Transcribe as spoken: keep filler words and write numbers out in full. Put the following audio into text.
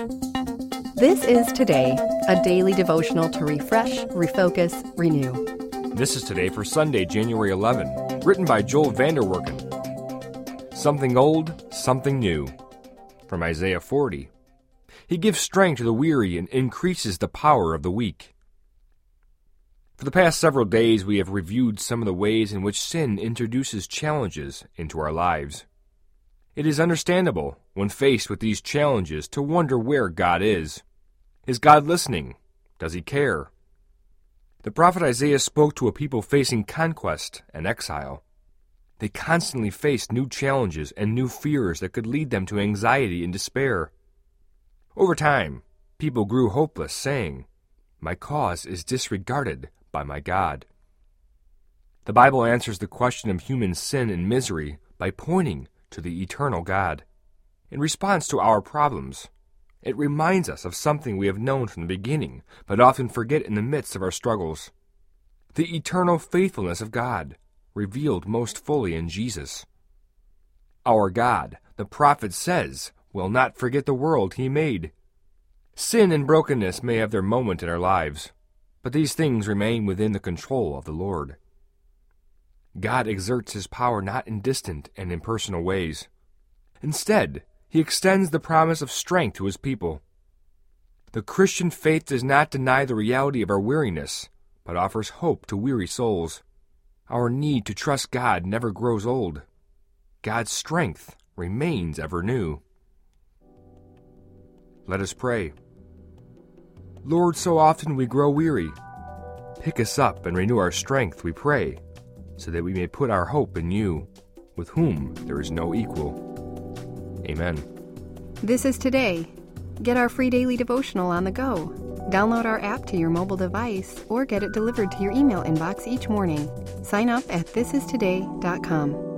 This is Today, a daily devotional to refresh, refocus, renew. This is Today for Sunday, January eleventh, written by Joel Vanderwerken. Something old, something new. From Isaiah forty. He gives strength to the weary and increases the power of the weak. For the past several days, we have reviewed some of the ways in which sin introduces challenges into our lives. It is understandable, when faced with these challenges, to wonder where God is. Is God listening? Does he care? The prophet Isaiah spoke to a people facing conquest and exile. They constantly faced new challenges and new fears that could lead them to anxiety and despair. Over time, people grew hopeless, saying, "My cause is disregarded by my God." The Bible answers the question of human sin and misery by pointing to the eternal God. In response to our problems, it reminds us of something we have known from the beginning, but often forget in the midst of our struggles. The eternal faithfulness of God, revealed most fully in Jesus. Our God, the prophet says, will not forget the world he made. Sin and brokenness may have their moment in our lives, but these things remain within the control of the Lord. God exerts his power not in distant and impersonal ways. Instead, he extends the promise of strength to his people. The Christian faith does not deny the reality of our weariness, but offers hope to weary souls. Our need to trust God never grows old. God's strength remains ever new. Let us pray. Lord, so often we grow weary. Pick us up and renew our strength, we pray, so that we may put our hope in you, with whom there is no equal. Amen. This is Today. Get our free daily devotional on the go. Download our app to your mobile device or get it delivered to your email inbox each morning. Sign up at this is today dot com.